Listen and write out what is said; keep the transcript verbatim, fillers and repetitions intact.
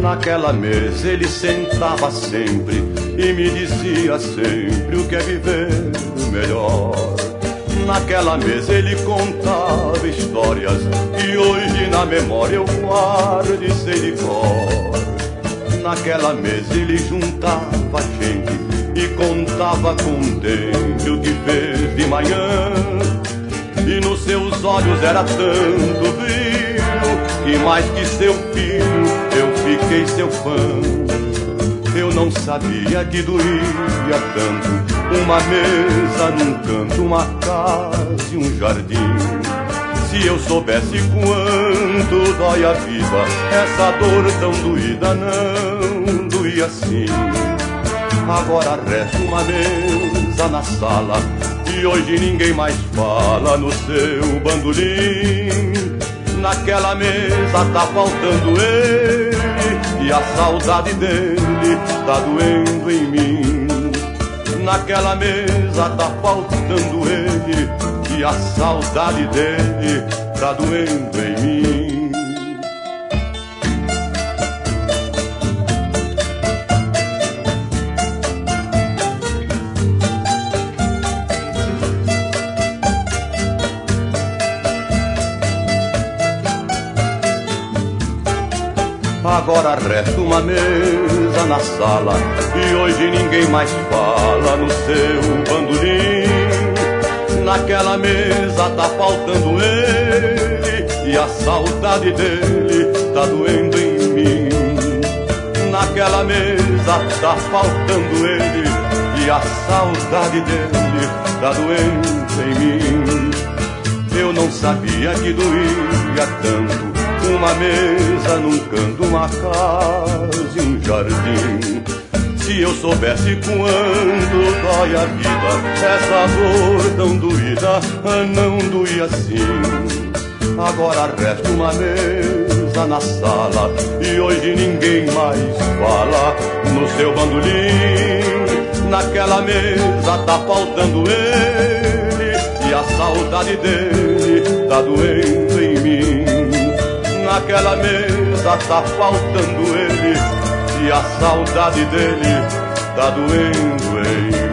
Naquela mesa ele sentava sempre e me dizia sempre o que é viver melhor. Naquela mesa ele contava histórias que hoje na memória eu guardo e sei de cor. Naquela mesa ele juntava gente e contava contente o que fez de manhã. E nos seus olhos era tanto brilho que mais que seu filho eu fiquei seu fã. Eu não sabia que doía tanto uma mesa num canto, uma casa e um jardim. Se eu soubesse quanto dói a vida, essa dor tão doída não doía assim. Agora resta uma mesa na sala e hoje ninguém mais fala no seu bandolim. Naquela mesa tá faltando ele e a saudade dele tá doendo em mim. Naquela mesa tá faltando ele e a saudade dele tá doendo em mim. Agora resta uma mesa na sala e hoje ninguém mais fala no seu bandolim. Naquela mesa tá faltando ele e a saudade dele tá doendo em mim. Naquela mesa tá faltando ele e a saudade dele tá doendo em mim. Eu não sabia que doía tanto uma mesa num canto, uma casa e um jardim. Se eu soubesse quanto dói a vida, essa dor tão doída não doía assim. Agora resta uma mesa na sala e hoje ninguém mais fala no seu bandolim. Naquela mesa tá faltando ele e a saudade dele tá doendo em mim. Naquela mesa tá faltando ele e a saudade dele tá doendo em mim.